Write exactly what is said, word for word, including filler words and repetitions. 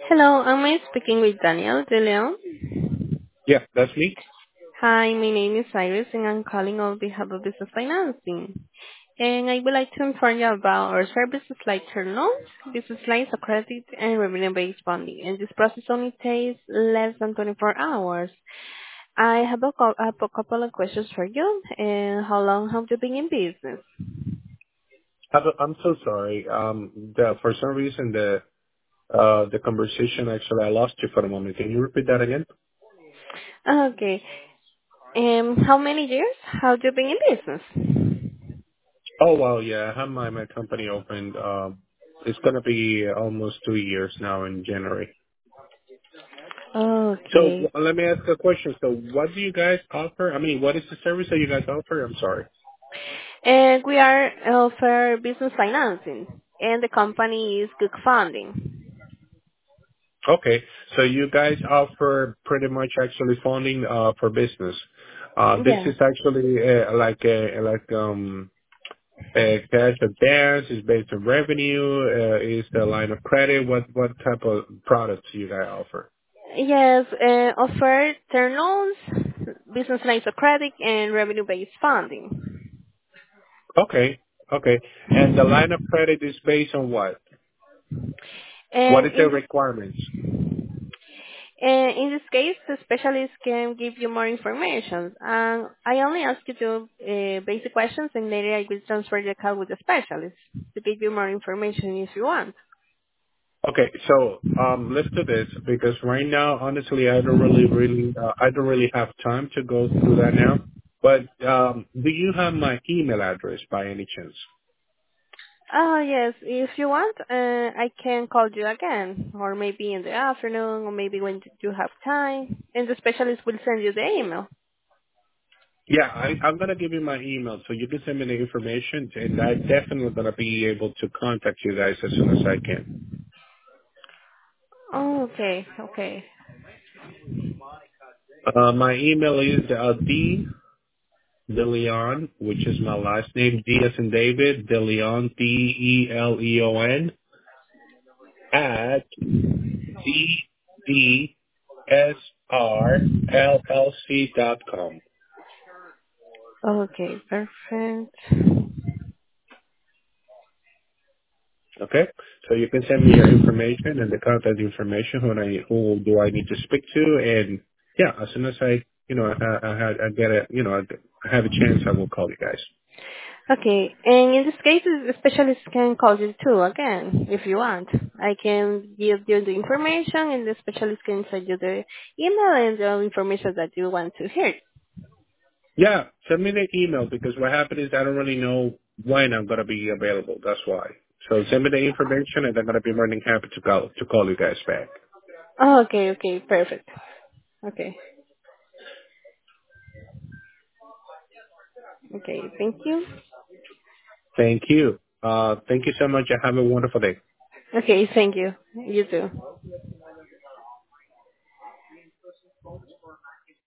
Hello, am I speaking with Daniel De Leon? Yeah, that's me. Hi, my name is Iris and I'm calling on behalf of Business Financing. And I would like to inform you about our services like term loans, business lines of credit, and revenue-based funding. And this process only takes less than twenty-four hours. I have a, cou- I have a couple of questions for you. And how long have you been in business? I'm I'm so sorry. Um, the, for some reason, the uh, the conversation actually I lost you for a moment. Can you repeat that again? Okay. Um, how many years have you been in business? Oh well, yeah. I have my my company opened. Um, it's gonna be almost two years now in January. So Okay. w- let me ask a question. So what do you guys offer? I mean, what is the service that you guys offer? I'm sorry. And we are offer business financing, and the company is Good Funding. Okay, so you guys offer pretty much actually funding uh, for business. Uh, this Yeah. is actually uh, like a like um Uh, cash advance is based on revenue. Uh, is the line of credit? What what type of products do you guys offer? Yes, uh, offer term loans, business lines of credit, and revenue-based funding. Okay, okay. And the line of credit is based on what? What And is the in this requirements? uh, in this case, the specialist can give you more information. And I only ask you to uh, basic questions, and later I will transfer the call with the specialist to give you more information if you want. Okay, so um, let's do this because right now, honestly, I don't really, really, uh, I don't really have time to go through that now. But um, do you have my email address by any chance? Oh, yes. If you want, uh, I can call you again, or maybe in the afternoon, or maybe when you have time, and the specialist will send you the email. Yeah, I, I'm gonna give you my email so you can send me the information, and I definitely gonna be able to contact you guys as soon as I can. Oh, okay, okay. Uh, my email is uh, D DeLeon, which is my last name, D as in David, DeLeon, D E L E O N, at D D S R L L C dot com. Okay, perfect. Okay, so you can send me your information and the contact information. Who I who do I need to speak to? And yeah, as soon as I you know I, I, I I get a you know I have a chance, I will call you guys. Okay, and in this case, the specialist can call you too again, if you want. I can give you the information, and the specialist can send you the email and the information that you want to hear. Yeah, send me the email because what happened is I don't really know when I'm gonna be available. That's why. So send me the information and I'm gonna be more than happy to call to call you guys back. Oh, okay, okay, perfect. Okay, okay, thank you. Thank you. Uh, thank you so much and have a wonderful day. Okay, thank you. You too.